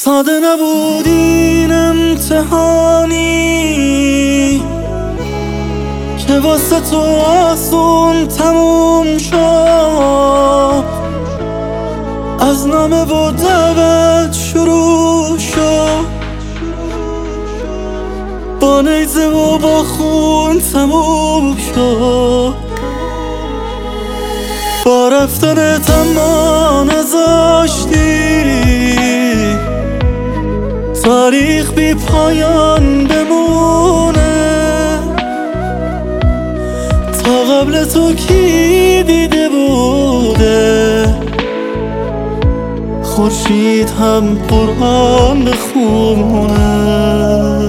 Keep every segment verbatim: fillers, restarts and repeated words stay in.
ساده نبود این امتحانی که واسه تو آسون تموم شد. از نامه و دعوت شروع شد، با نیزه و با خون تموم شد. با رفتنت اما نذاشتی تاریخ بی پایان بمونه. تا قبل تو کی دیده بوده خورشید هم قرآن بخونه؟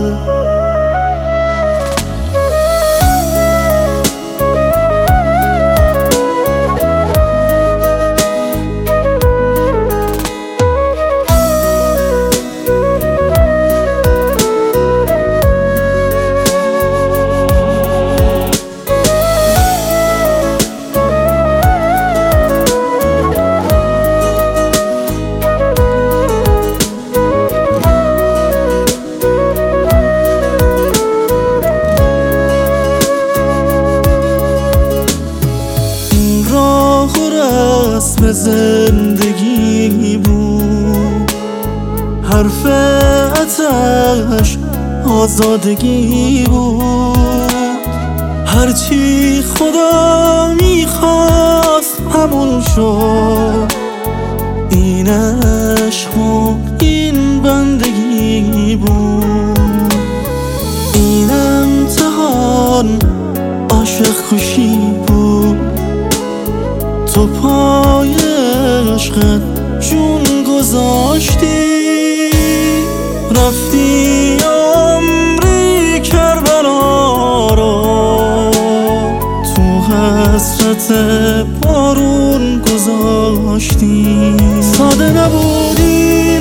رسم زندگی بود، حرف اتش آزادگی بود. هرچی خدا میخواست همون شد. این عشق و این بندگی بود. این امتحان عاشق کشی بود. تو پای عشقت جون گذاشتی، رفتی عمری کربلا رو تو حسرت بارون گذاشتی. ساده نبود این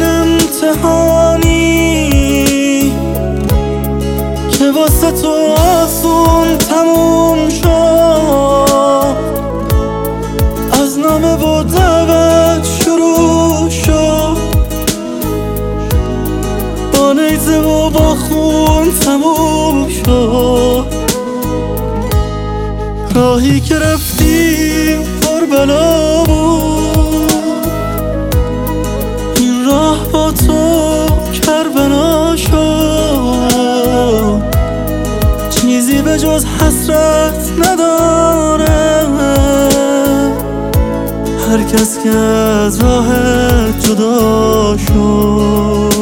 امتحانی که واسه تو آسون تموم شد. از نامه و دعوت شروع شد، با نیزه و با خون تموم شد. راهی که رفتی پر بلا بود، این راه با تو کربلا شد. چیزی به جز حسرت نداره هر کس که از راهت جدا شد.